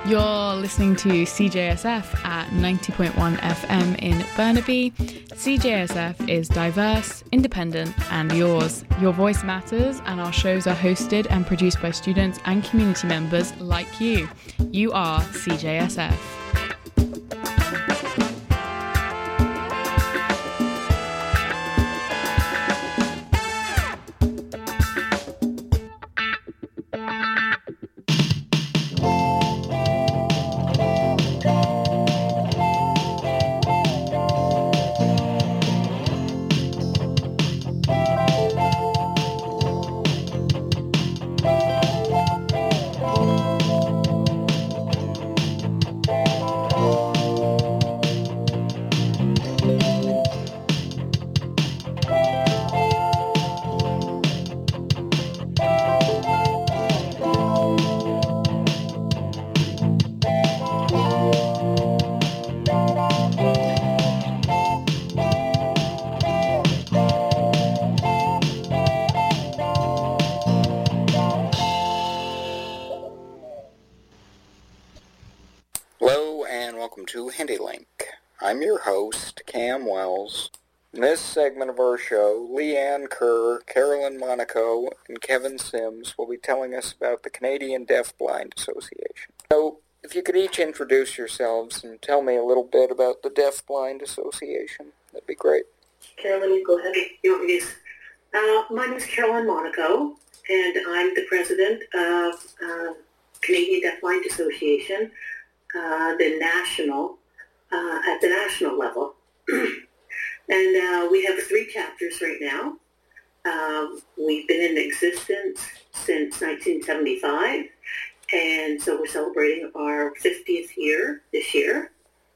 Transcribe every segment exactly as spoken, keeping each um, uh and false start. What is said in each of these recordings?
You're listening to C J S F at ninety point one F M in Burnaby. C J S F is diverse, independent, and yours. Your voice matters, and our shows are hosted and produced by students and community members like you. You are C J S F. I'm your host, Cam Wells. In this segment of our show, Leanne Kerr, Carolyn Monaco, and Kevin Sims will be telling us about the Canadian Deafblind Association. So, if you could each introduce yourselves and tell me a little bit about the Deafblind Association, that'd be great. Carolyn, you go ahead. You want me to? Uh, my name is Carolyn Monaco, and I'm the president of uh, Canadian Deafblind Association, uh, the national Uh, at the national level. and uh, we have three chapters right now. Um, we've been in existence since nineteen seventy-five, and so we're celebrating our fiftieth year this year.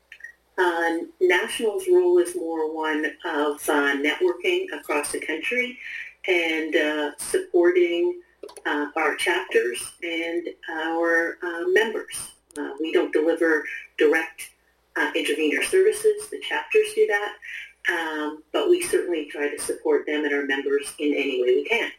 Uh, National's role is more one of uh, networking across the country and uh, supporting uh, our chapters and our uh, members. Uh, we don't deliver direct Uh, intervener services, the chapters do that, um, but we certainly try to support them and our members in any way we can.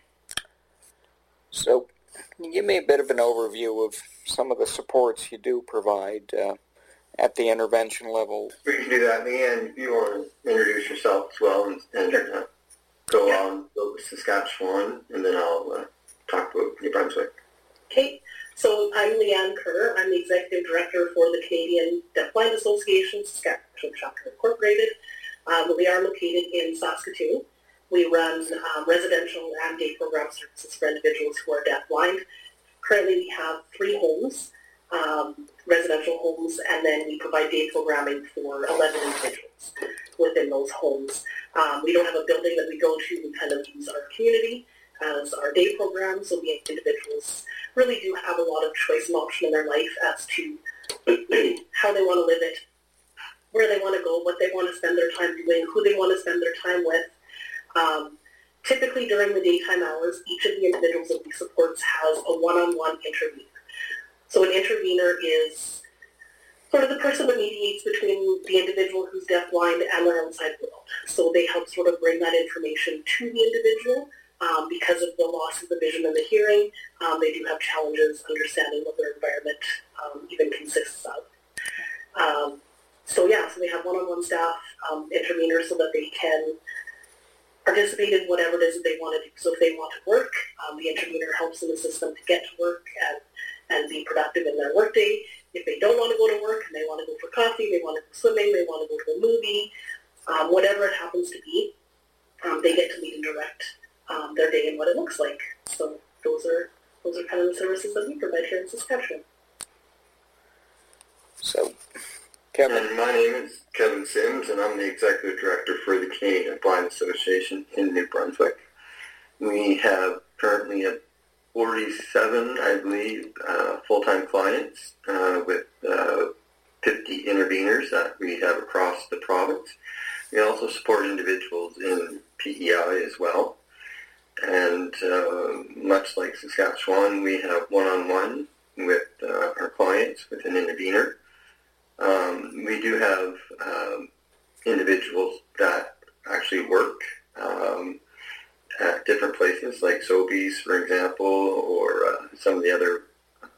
So, can you give me a bit of an overview of some of the supports you do provide uh, at the intervention level? We can do that. Leanne, if you want to introduce yourself as well and, and uh, go yeah. on with Saskatchewan, and then I'll uh, talk about New Brunswick. Okay. So I'm Leanne Kerr. I'm the Executive Director for the Canadian Deafblind Association, Saskatchewan Chapter Incorporated. Um, we are located in Saskatoon. We run um, residential and day program services for individuals who are deafblind. Currently we have three homes, um, residential homes, and then we provide day programming for eleven individuals within those homes. Um, we don't have a building that we go to. We kind of use our community as our day program, so the individuals really do have a lot of choice and option in their life as to how they want to live it, where they want to go, what they want to spend their time doing, who they want to spend their time with. Um, typically during the daytime hours, each of the individuals that we support has a one-on-one intervener. So an intervener is sort of the person that mediates between the individual who's deafblind and their outside world. So they help sort of bring that information to the individual. Um, because of the loss of the vision and the hearing, um, they do have challenges understanding what their environment um, even consists of. Um, so yeah, so they have one-on-one staff um, interveners so that they can participate in whatever it is that they want to do. So if they want to work, um, the intervener helps in the system to get to work and, and be productive in their workday. If they don't want to go to work and they want to go for coffee, they want to go swimming, they want to go to a movie, um, whatever it happens to be, um, they get to lead and direct Um, their day and what it looks like. So those are those are kind of the services that we provide here in Saskatchewan. So, Kevin. And my name is Kevin Sims, and I'm the Executive Director for the Canadian Blind Association in New Brunswick. We have currently a forty-seven, I believe, uh, full-time clients uh, with uh, fifty interveners that we have across the province. We also support individuals in P E I as well. And uh, much like Saskatchewan, we have one-on-one with uh, our clients with an intervener. Um, we do have um, individuals that actually work um, at different places, like Sobeys, for example, or uh, some of the other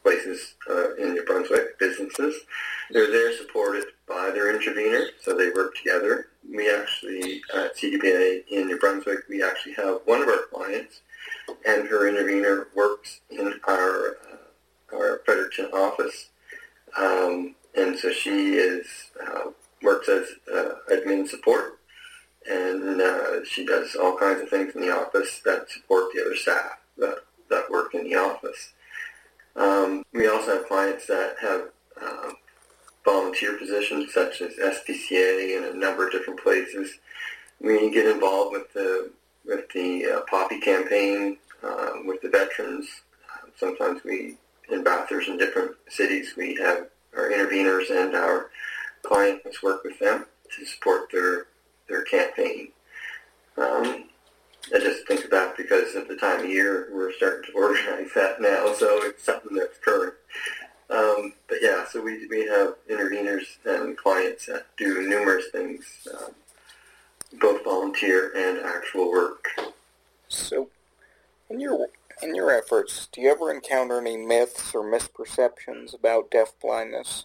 places uh, in New Brunswick, businesses. They're there supported by their intervener, so they work together. We actually, at C D B A in New Brunswick, we actually have one of our clients, and her intervener works in our uh, our Fredericton office. Um, and so she is uh, works as uh, admin support, and uh, she does all kinds of things in the office that support the other staff that, that work in the office. Um, we also have clients that have uh, volunteer positions such as S P C A and a number of different places. We get involved with the with the uh, Poppy campaign uh, with the veterans. Uh, sometimes we, in Bathurst and different cities, we have our interveners and our clients work with them to support their their campaign. Um, I just think of that because at the time of year we're starting to organize that now, so it's something that's current. Um, but yeah, so we we have interveners and clients that do numerous things, um, both volunteer and actual work. So, in your in your efforts, do you ever encounter any myths or misperceptions about deafblindness?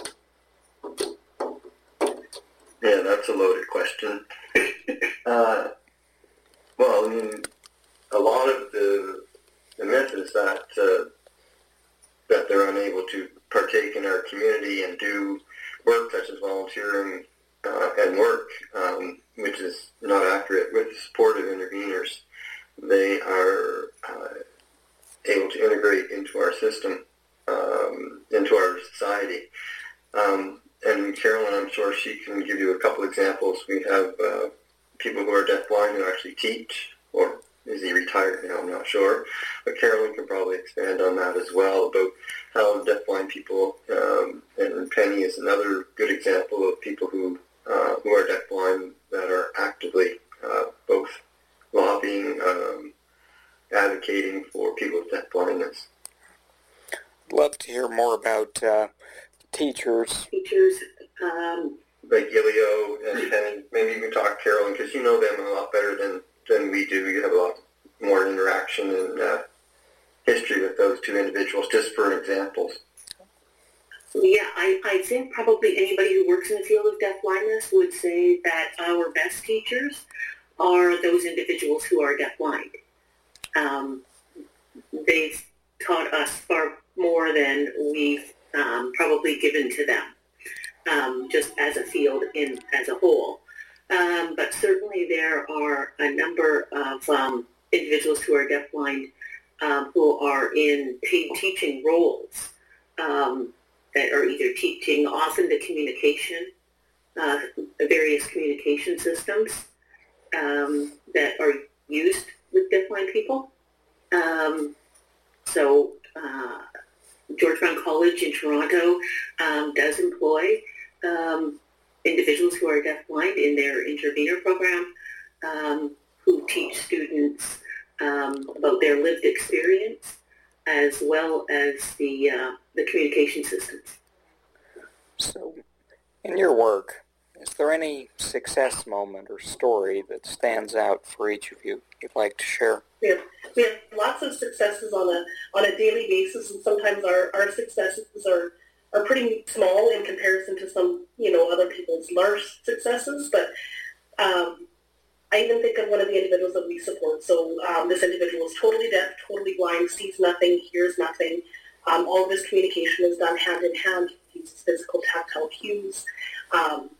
Yeah, that's a loaded question. uh, well, I mean, a lot of the the myth is that uh, that they're unable to partake in our community and do work such as volunteering uh, and work, um, which is not accurate. With supportive interveners, they are uh, able to integrate into our system, um, into our society. Um, and Carolyn, I'm sure she can give you a couple examples. We have uh, people who are deafblind who actually teach, or is he retired now? I'm not sure. But Carolyn can probably expand on that as well, about how deafblind people, um, and Penny is another good example of people who uh, who are deafblind that are actively uh, both lobbying, um, advocating for people with deafblindness. I'd love to hear more about uh, teachers. Teachers, um, like Gilio and Penny. Maybe you can talk, Carolyn, because you know them a lot better than, than we do. You have a lot more interaction and uh, history with those two individuals, just for examples. Yeah, I, I think probably anybody who works in the field of deafblindness would say that our best teachers are those individuals who are deafblind. Um, they've taught us far more than we've um, probably given to them, um, just as a field in as a whole. Um, but certainly there are a number of um, individuals who are deafblind um, who are in paid teaching roles um, that are either teaching often the communication, uh, various communication systems um, that are used with deafblind people. Um, so uh, George Brown College in Toronto um, does employ um, individuals who are deafblind in their intervener program um, who teach students um, about their lived experience as well as the uh, the communication systems. So, in your work, is there any success moment or story that stands out for each of you you'd like to share? We have, we have lots of successes on a on a daily basis, and sometimes our, our successes are, are pretty small in comparison to some, you know, other people's large successes. But um, I even think of one of the individuals that we support. So um, this individual is totally deaf, totally blind, sees nothing, hears nothing. Um, all of his communication is done hand in hand. He uses physical tactile cues. Um,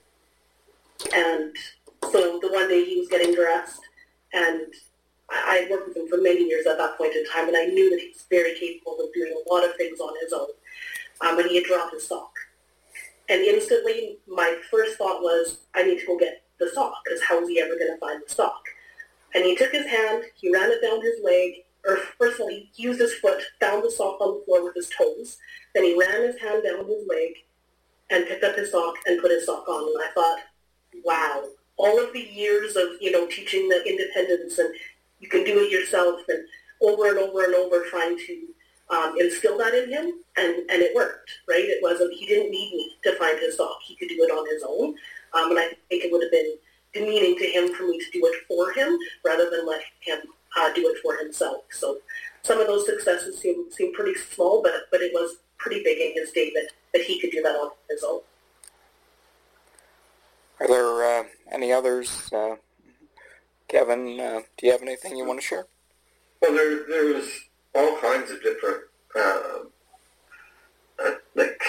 and so the one day he was getting dressed, and I had worked with him for many years at that point in time, and I knew that he was very capable of doing a lot of things on his own. Um, and he had dropped his sock. And instantly, my first thought was, I need to go get the sock, because how is he ever going to find the sock? And he took his hand, he ran it down his leg, or first of all, he used his foot, found the sock on the floor with his toes. Then he ran his hand down his leg and picked up his sock and put his sock on. And I thought, wow, all of the years of, you know, teaching the independence and you can do it yourself and over and over and over trying to um, instill that in him, and, and it worked, right? It wasn't, he didn't need me to find his sock. He could do it on his own. Um, and I think it would have been demeaning to him for me to do it for him rather than let him uh, do it for himself. So some of those successes seem, seem pretty small, but, but it was pretty big in his day that, that he could do that on his own. Are there uh, any others? Uh, Kevin, uh, do you have anything you want to share? Well, there there's all kinds of different, uh, uh, like,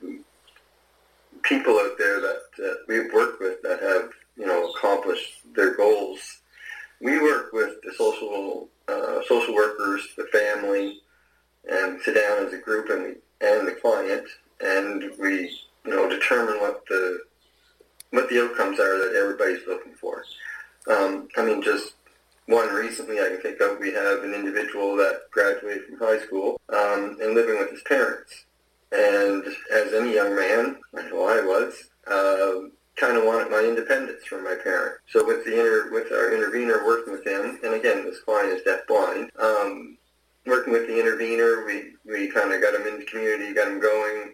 people out there that uh, we've worked with that have, you know, accomplished their goals. We work with the social uh, social workers, the family, and sit down as a group and and the client, and we, you know, determine what the what the outcomes are that everybody's looking for. Um, I mean, just one recently I can think of, we have an individual that graduated from high school um, and living with his parents. And as any young man, I know I was, uh, kind of wanted my independence from my parents. So with the inter- with our intervener working with him, and again, this client is deafblind, um, working with the intervener, we, we kind of got him in the community, got him going,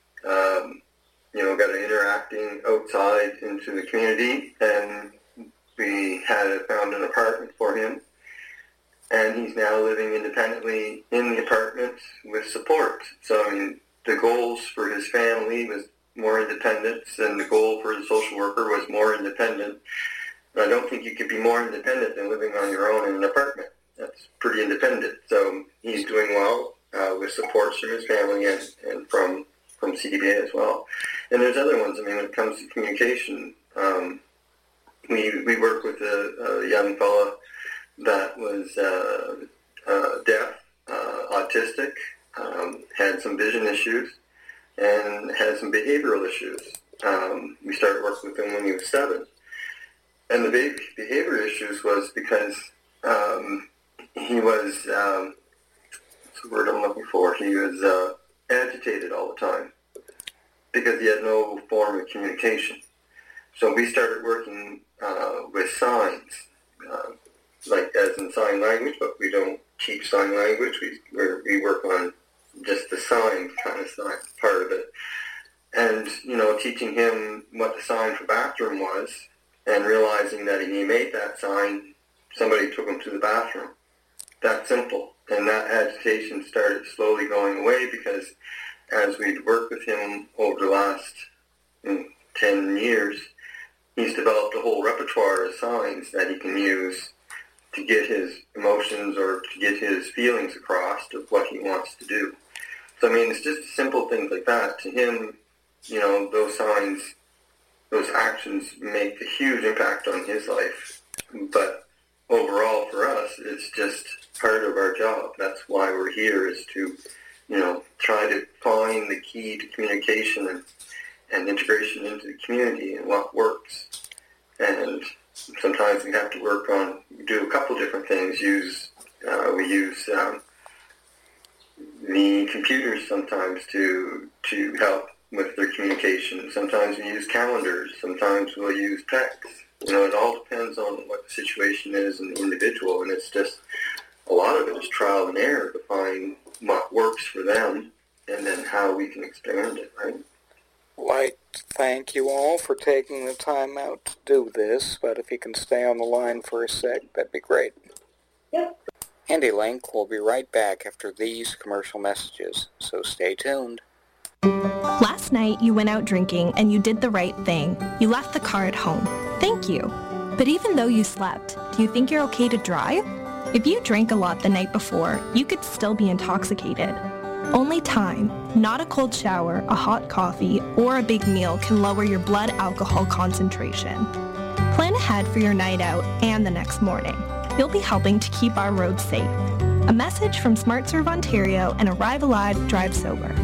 um, you know, got him interacting outside into the community, and we had found an apartment for him, and he's now living independently in the apartment with support. So, I mean, the goals for his family was more independence, and the goal for the social worker was more independent. And I don't think you could be more independent than living on your own in an apartment. That's pretty independent. So he's doing well uh, with supports from his family and, and from, from C D B A as well. And there's other ones. I mean, when it comes to communication, um, we we work with a, a young fella that was uh, uh, deaf, uh, autistic, um, had some vision issues, and had some behavioral issues. Um, we started working with him when he was seven. And the big behavior issues was because um, he was, um, what's the word I'm looking for? He was uh, agitated all the time because he had no form of communication. So we started working uh, with signs, uh, like as in sign language, but we don't teach sign language. We we're, we work on just the sign kind of sign part of it. And, you know, teaching him what the sign for bathroom was, and realizing that if he made that sign, somebody took him to the bathroom. That simple. And that agitation started slowly going away because as we'd worked with him over the last mm, ten years, he's developed a whole repertoire of signs that he can use to get his emotions or to get his feelings across of what he wants to do. So, I mean, it's just simple things like that. To him, you know, those signs, those actions make a huge impact on his life. But overall, for us, it's just part of our job. That's why we're here, is to, you know, try to find the key to communication and, and integration into the community and what works. And sometimes we have to work on, do a couple different things. Use uh, we use um, the computers sometimes to to help with their communication. Sometimes we use calendars. Sometimes we'll use text. You know, it all depends on what the situation is in the individual, and it's just a lot of it is trial and error to find what works for them, and then how we can expand it, right? Like to thank you all for taking the time out to do this, but if you can stay on the line for a sec, that'd be great. Yeah. HandyLink will be right back after these commercial messages, so stay tuned. Last night you went out drinking and you did the right thing. You left the car at home. Thank you. But even though you slept, do you think you're okay to drive? If you drank a lot the night before, you could still be intoxicated. Only time, not a cold shower, a hot coffee, or a big meal can lower your blood alcohol concentration. Plan ahead for your night out and the next morning. You'll be helping to keep our roads safe. A message from SmartServe Ontario and Arrive Alive, Drive Sober.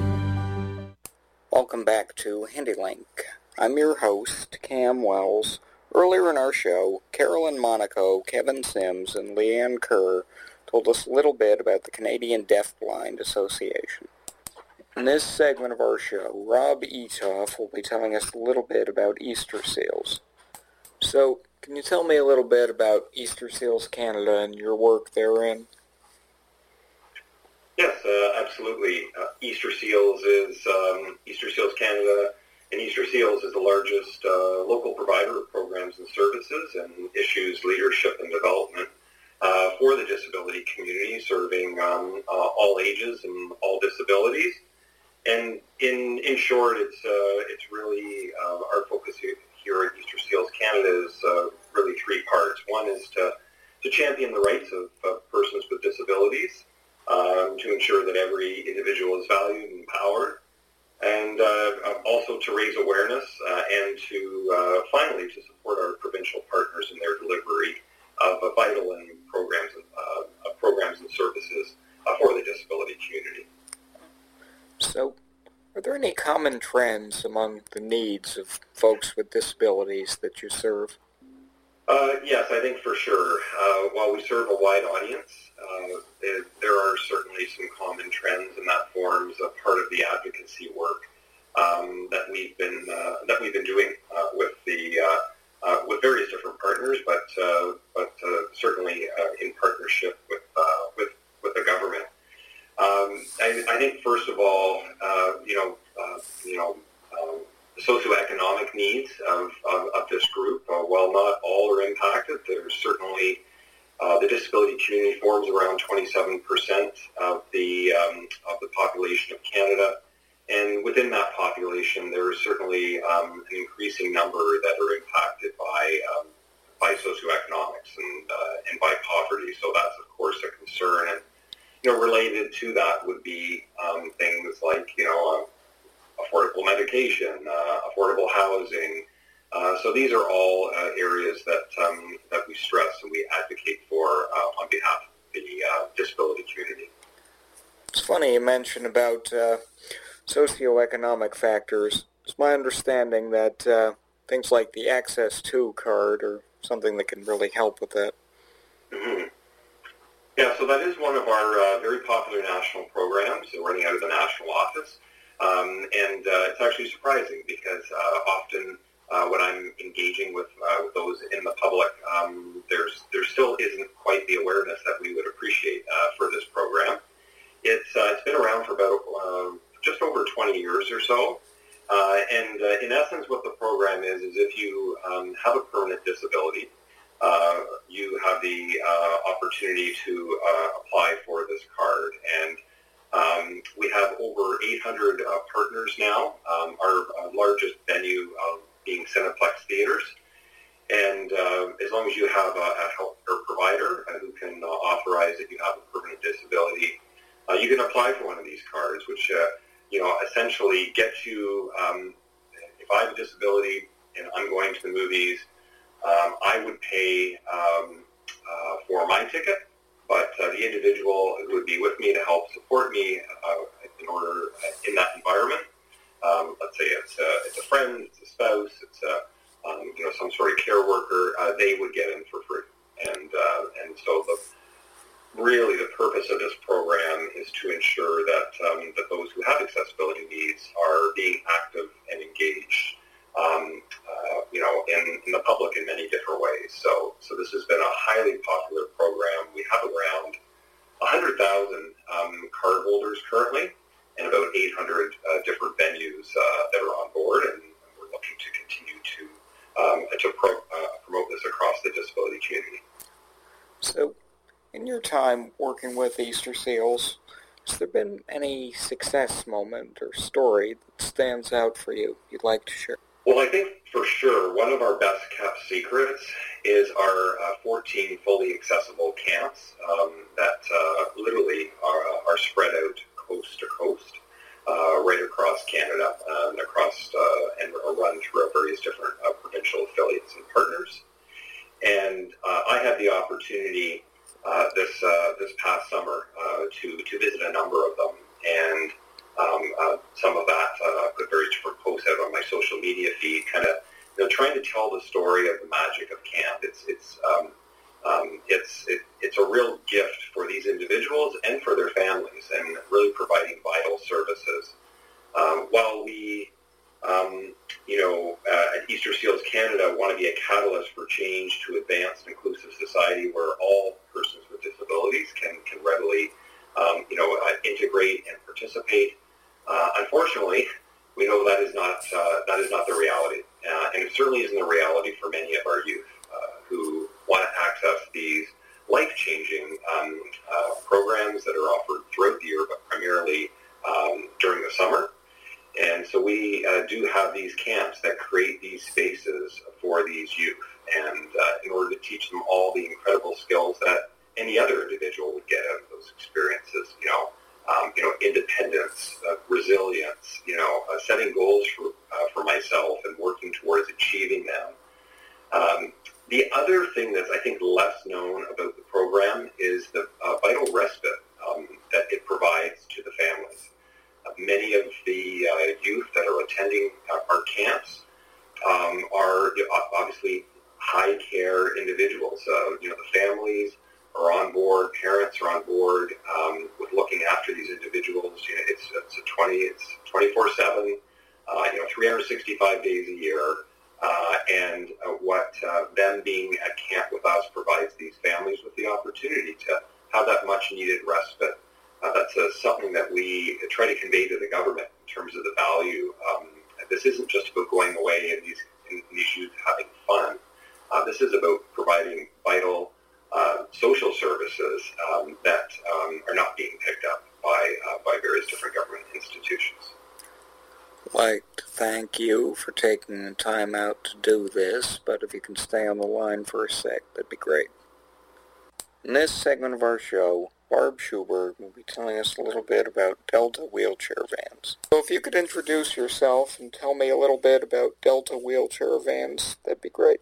Welcome back to HandyLink. I'm your host, Cam Wells. Earlier in our show, Carolyn Monaco, Kevin Sims, and Leanne Kerr told us a little bit about the Canadian Deafblind Association. In this segment of our show, Rob Etoff will be telling us a little bit about Easter Seals. So, can you tell me a little bit about Easter Seals Canada and your work therein? Yes, uh, absolutely. Uh, Easter Seals is um, Easter Seals Canada, and Easter Seals is the largest uh, local provider of programs and services and issues leadership and development uh, for the the disability community, serving um, uh, all ages and all disabilities. And in in short, it's uh, it's really uh, our focus here, here at Easter Seals Canada is uh, really three parts. One is to to champion the rights of, of persons with disabilities, um, to ensure that every individual is valued and empowered, and uh, also to raise awareness uh, and to uh, finally to support our provincial partners in their delivery of uh, vital and programs, uh, of programs and services uh, for the disability community. So, are there any common trends among the needs of folks with disabilities that you serve? Uh, yes, I think for sure. Uh, while we serve a wide audience, uh, there, there are certainly some common trends, and that forms a part of the advocacy work um, that we've been uh, that we've been doing uh, with the uh, uh, with various different partners, but uh, but uh, certainly uh, in partnership with uh, with with the government. Um, I, I think first of all, uh, you know, uh, you know. Um, socioeconomic needs of, of, of this group. Uh, while not all are impacted, there's certainly uh, the disability community forms around twenty-seven percent of the um, of the population of Canada, and within that population, there is certainly um, an increasing number that are impacted by um, by socioeconomics and uh, and by poverty. So that's of course a concern, and you know, related to that would be um, things like you know. Uh, affordable medication, uh, affordable housing. Uh, so these are all uh, areas that um, that we stress and we advocate for uh, on behalf of the uh, disability community. It's funny you mentioned about uh, socioeconomic factors. It's my understanding that uh, things like the Access To card are something that can really help with that. Mm-hmm. Yeah, so that is one of our uh, very popular national programs running out of the national office. Um, and uh, it's actually surprising because uh, often uh, when I'm engaging with, uh, with those in the public, um, there's there still isn't quite the awareness that we would appreciate uh, for this program. It's uh, it's been around for about uh, just over twenty years or so, uh, and uh, in essence, what the program is is if you um, have a permanent disability, uh, you have the uh, opportunity to uh, apply for this card. And Um, we have over eight hundred uh, partners now, um, our uh, largest venue uh, being Cineplex Theaters. And uh, as long as you have a, a healthcare provider uh, who can uh, authorize that you have a permanent disability, uh, you can apply for one of these cards, which, uh, you know, essentially gets you, um, if I have a disability and I'm going to the movies, um, I would pay um, uh, for my ticket. But uh, the individual who would be with me to help support me uh, in order uh, in that environment, um, let's say it's a, it's a friend, it's a spouse, it's a, um, you know some sort of care worker, uh, they would get in for free. And uh, and so the really the purpose of this program is to ensure that um, that those who have accessibility needs are being active and engaged. Um, uh, you know, in, in the public in many different ways. So, so this has been a highly popular program. We have around one hundred thousand um, card holders currently, and about eight hundred uh, different venues uh, that are on board, and we're looking to continue to um, to pro- uh, promote this across the disability community. So, in your time working with Easter Seals, has there been any success moment or story that stands out for you you'd like to share? Well, I think for sure one of our best kept secrets is our uh, fourteen fully accessible camps um, that uh, literally are, are spread out coast to coast, uh, right across Canada uh, and across uh, and are run through our various different uh, provincial affiliates and partners. And uh, I had the opportunity uh, this uh, this past summer uh, to to visit a number of them, and Um, uh, some of that uh, I put various different posts out on my social media feed, kind of you know trying to tell the story of the magic of camp. It's it's um, um, it's it, it's a real gift for these individuals and for their families, and really providing vital services. Um, while we, um, you know, uh, at Easter Seals Canada want to be a catalyst for change to advance an inclusive society where all persons with disabilities can can readily, um, you know, uh, integrate and participate. Uh, unfortunately, we know that is not uh, that is not the reality, uh, and it certainly isn't the reality for many of our youth uh, who want to access these life-changing um, uh, programs that are offered throughout the year, but primarily um, during the summer. And so we uh, do have these camps that create these spaces for these youth, and uh, in order to teach them all the incredible skills that any other individual would get out of those experiences, you know, um, you know, independence, uh, resilience, you know, uh, setting goals for, uh, for myself and working towards achieving them. Um, the other thing that's, I think, less known about the program is the uh, vital respite um, that it provides to the families. Uh, many of the uh, youth that are attending uh, our camps um, are obviously high care individuals. Uh, you know, the families are on board, parents are on board um, with looking after these individuals. You know, it's it's a twenty, it's twenty-four seven, uh, you know, three hundred sixty-five days a year, uh, and uh, what uh, them being at camp with us provides these families with the opportunity to have that much needed respite. Uh, that's uh, something that we try to convey to the government in terms of the value. Um, this isn't just about going away and these, and these youth having fun. Uh, this is about providing vital uh, social services um, that um, are not being picked up by uh, by various different government institutions. I'd like to thank you for taking the time out to do this, but if you can stay on the line for a sec, that'd be great. In this segment of our show, Barb Schubert will be telling us a little bit about Delta wheelchair vans. So if you could introduce yourself and tell me a little bit about Delta wheelchair vans, that'd be great.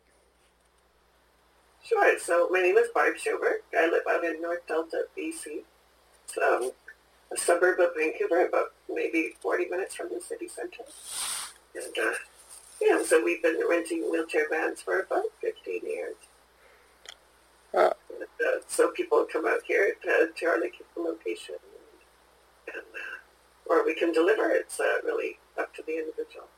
Sure. So my name is Barb Schubert. I live out in North Delta, B C. It's um, a suburb of Vancouver, about maybe forty minutes from the city centre. And uh, yeah, so we've been renting wheelchair vans for about fifteen years. Uh, and, uh, so people come out here to, to our location, and, and uh, or we can deliver. It's uh, really up to the individual.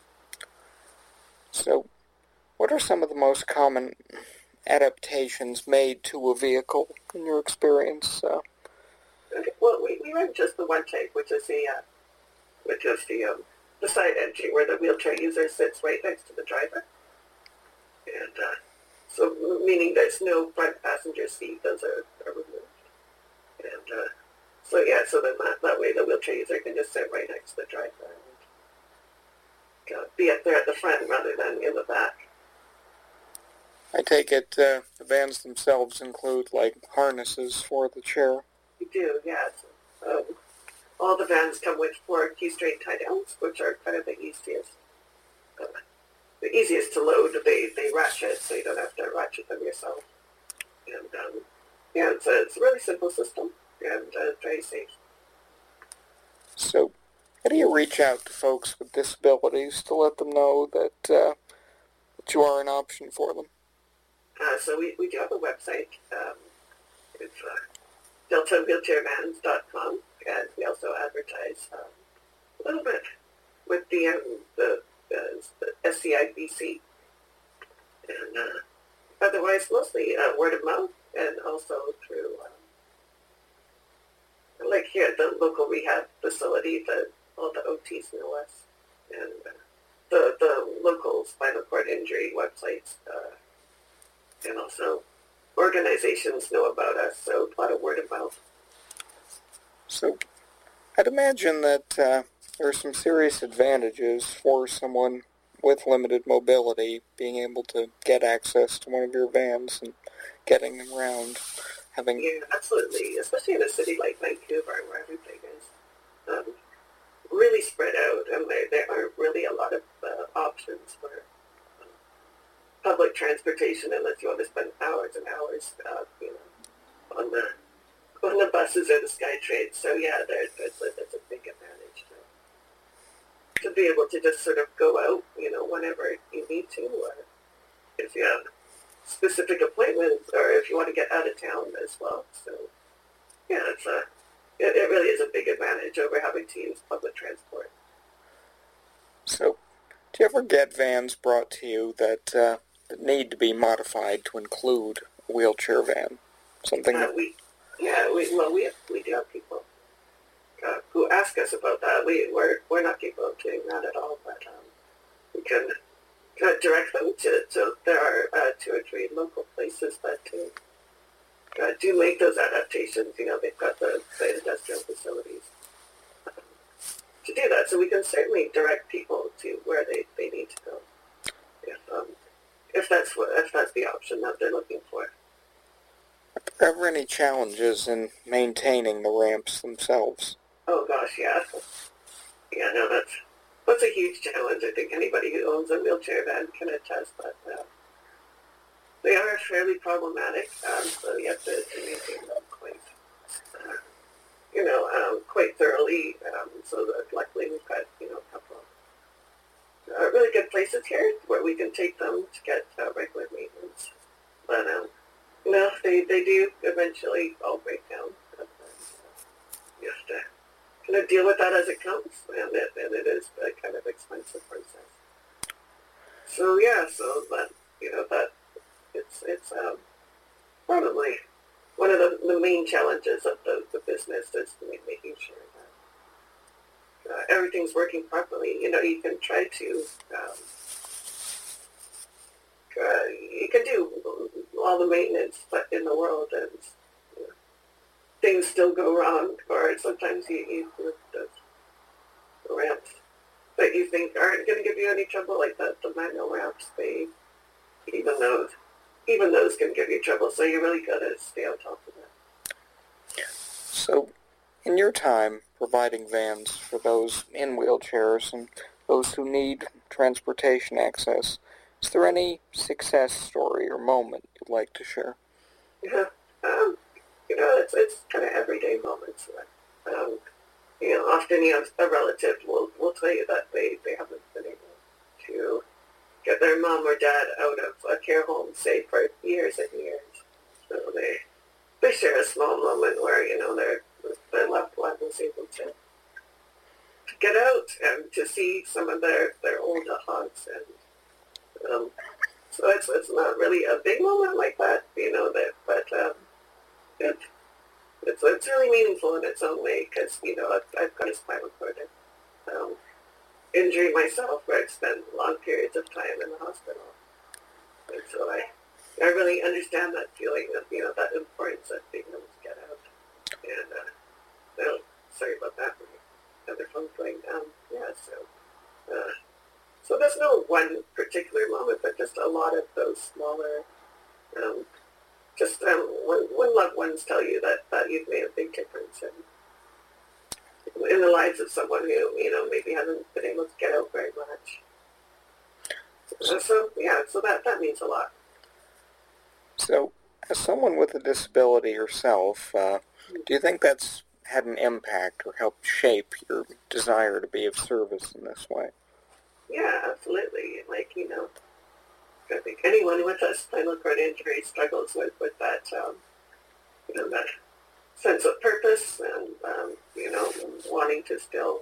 So, what are some of the most common adaptations made to a vehicle in your experience? Uh, okay. Well, we, we rent just the one type, which is the uh, which is the um, the side entry where the wheelchair user sits right next to the driver, and uh, so meaning there's no front passenger seat; those are, are removed, and uh, so yeah, so then that, that way the wheelchair user can just sit right next to the driver and uh, be up there at the front rather than in the back. I take it uh, the vans themselves include, like, harnesses for the chair? We do, yes. Um, all the vans come with four key-string tie-downs, which are kind of the easiest. Uh, the easiest to load. They they ratchet, so you don't have to ratchet them yourself. And um, yeah, it's a, it's a really simple system and uh, very safe. So, how do you reach out to folks with disabilities to let them know that, uh, that you are an option for them? Uh, so we, we do have a website. Um, it's uh, delta wheelchair vans dot com, and we also advertise um, a little bit with the um, the, uh, the S C I B C, and uh, otherwise mostly uh, word of mouth, and also through um, like here at the local rehab facility, the all the O Ts know us, and uh, the the local spinal cord injury websites. Uh, And also, organizations know about us, so a lot of word of mouth. So, I'd imagine that uh, there are some serious advantages for someone with limited mobility being able to get access to one of your vans and getting around. Having Yeah, absolutely, especially in a city like Vancouver where everything is um, really spread out, and there, there aren't really a lot of uh, options for public transportation unless you want to spend hours and hours, uh, you know, on the on the buses or the SkyTrain. So yeah, there, there's a, there's a big advantage to, to be able to just sort of go out, you know, whenever you need to, or if you have specific appointments, or if you want to get out of town as well. So yeah, it's a it, it really is a big advantage over having to use public transport. So, do you ever get vans brought to you that uh, that need to be modified to include a wheelchair van? Something uh, that... we, yeah, we well we we do have people uh, who ask us about that. We we're we're not capable of doing that at all, but um, we can uh, direct them to. So there are uh, two or three local places that do uh, do make those adaptations. You know, they've got the, the industrial facilities um, to do that. So we can certainly direct people to where they, they need to go if um, if that's what if that's the option that they're looking for. Are there ever any challenges in maintaining the ramps themselves? Oh gosh, yeah. Yeah, no, that's that's a huge challenge. I think anybody who owns a wheelchair van can attest that uh, they are fairly problematic. Um, so you have to, to maintain them quite, uh, you know, um, quite thoroughly. Um, so that luckily we've got, you know, a couple of uh, really good places here where we can take them to get uh, regular maintenance. But um, you know, they they do eventually all break down. And, uh, you have to kind of deal with that as it comes, and it, and it is a kind of expensive process. So yeah, so that, you know, that it's it's um, probably one of the, the main challenges of the, the business is making sure that uh, everything's working properly. You know, you can try to um, uh, you can do all the maintenance but in the world, and you know, things still go wrong, or sometimes you, you do the ramps that you think aren't going to give you any trouble, like the, the manual ramps. They, even those, even those can give you trouble, so you really got to stay on top of that. So, in your time providing vans for those in wheelchairs and those who need transportation access, is there any success story or moment you'd like to share? Yeah, um, you know, it's it's kind of everyday moments. Um, you know, often you have a relative will will tell you that they, they haven't been able to get their mom or dad out of a care home, say, for years and years. So they they share a small moment where, you know, their their loved one was able to, to get out and to see some of their, their old haunts. And um, so it's it's not really a big moment like that, you know, that, but um, it, it's it's really meaningful in its own way, because, you know, I've, I've got a spinal cord um, injury myself, where I've spent long periods of time in the hospital, and so I I really understand that feeling of, you know, that importance of being able to get out. And uh, so, sorry about that. My other phone's going down. Yeah, so uh, so there's no one particular moment, but just a lot of those smaller, um, just um, when, when loved ones tell you that, that you've made a big difference in, in the lives of someone who, you know, maybe hasn't been able to get out very much. So, so yeah, so that, that means a lot. So, as someone with a disability yourself, uh, do you think that's had an impact or helped shape your desire to be of service in this way? Yeah, absolutely. Like, you know, I think anyone with a spinal cord injury struggles with, with that, um, you know, that sense of purpose and, um, you know, wanting to still,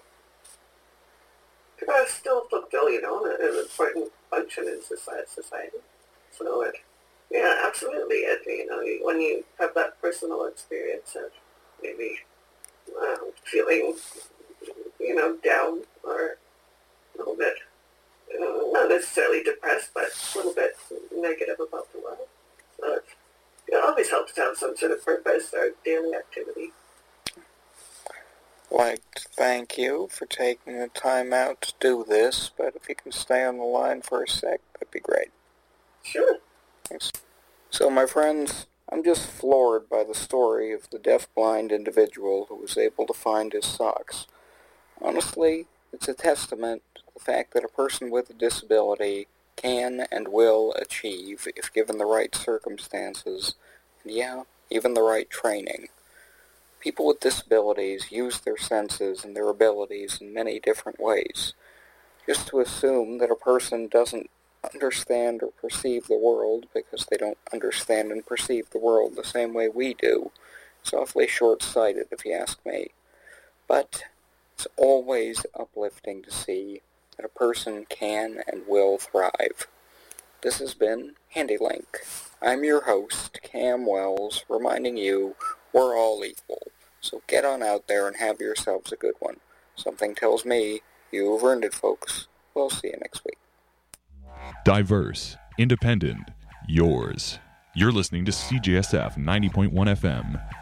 uh, still fulfill, you know, an, an important function in society. So, it, yeah, absolutely. It, you know, when you have that personal experience of maybe um, feeling, you know, down or a little bit, you know, not necessarily depressed, but a little bit negative about the world. So it, it always helps to have some sort of purpose or daily activity. I'd like to thank you for taking the time out to do this, but if you can stay on the line for a sec, that'd be great. Sure. Thanks. So, my friends, I'm just floored by the story of the deaf-blind individual who was able to find his socks. Honestly, it's a testament to the fact that a person with a disability can and will achieve if given the right circumstances, and yeah, even the right training. People with disabilities use their senses and their abilities in many different ways. Just to assume that a person doesn't understand or perceive the world because they don't understand and perceive the world the same way we do is awfully short-sighted, if you ask me. But it's always uplifting to see that a person can and will thrive. This has been HandyLink. I'm your host, Cam Wells, reminding you we're all equal. So get on out there and have yourselves a good one. Something tells me you've earned it, folks. We'll see you next week. Diverse, independent, yours. You're listening to C J S F ninety point one F M,